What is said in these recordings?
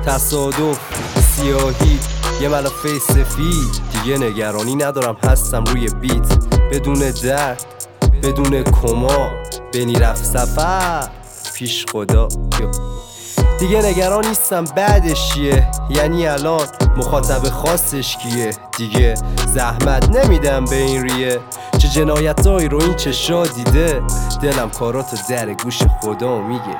تصادف سیاهی یه ملافه سفید، دیگه نگرانی ندارم هستم روی بیت، بدون درد بدون کما بنی رفت سفر پیش خدا. دیگه نگران نیستم بعدش چیه، یعنی الان مخاطب خاصش کیه. دیگه زحمت نمیدم به این ریه، چه جنایتایی رو این چشا دیده. دلم کاراتو در گوش خدا میگه.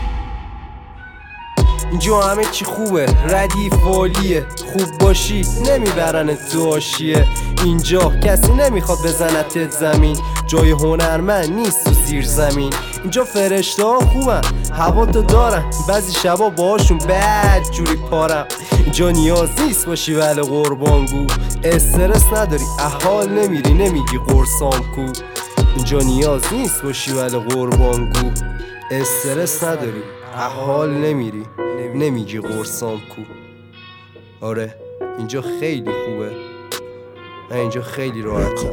اینجا همه چی خوبه، ردیف عالیه، خوب باشی نمیبرن تو حاشیه. اینجا کسی نمیخواد بزنتت زمین، جای هنرمند نیست تو زیر زمین. اینجا فرشته ها خوبن، هوا تو دارن، بعضی شبا باهاشون بد جوری پارم. اینجا نیاز نیست باشی ولی قربانگو، استرس نداری احال نمیری نمیگی قرصام کو. اینجا نیاز نیست باشی ولی قربانگو، استرس نداری احال نمیری نمیگی قرصام کو. آره اینجا خیلی خوبه، من اینجا خیلی راحتم.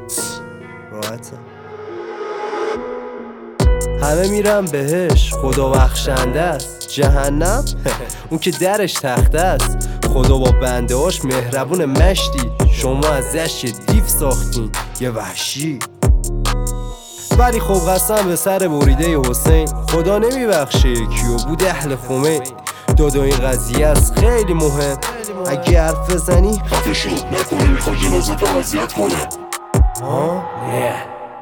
همه میرم بهش، خدا بخشنده است. جهنم اون که درش تخته است. خدا با بنده هاش مهربون مشتی، شما ازش یه دیو ساختین یه وحشی. ولی خب قسم به سر بریده حسین، خدا نمیبخشه یکیو بود اهل خمین. دادا این قضیه است خیلی مهم، اگه حرف بزنی خفه شد نکنه میخواد جنازه تو وضعیت کنه. نه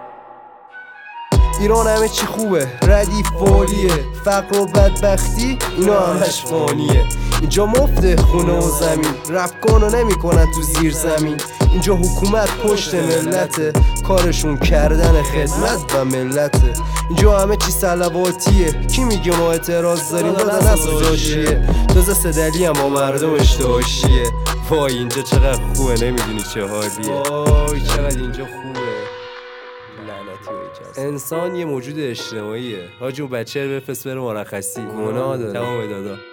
ایران همه چی خوبه، ردیف عالیه، فقر و بدبختی اینا همش فانیه. اینجا مفته خونه و زمین، رپ کن و نمی کنن تو زیر زمین. اینجا حکومت پشت ملته، کارشون کردن خدمت و ملته. اینجا همه چی صلواتیه، کی میگه ما اعتراض داریم دادن از جاشیه. تازه سدلی هم با مردمش داشیه. وای اینجا چقدر خوبه نمیدونی چه حالیه. وای چقدر اینجا خوبه. انسان یه موجود اجتماعیه. حاجون بچه رو بفرست بره مرخصی، گناه داره. تمام دادا.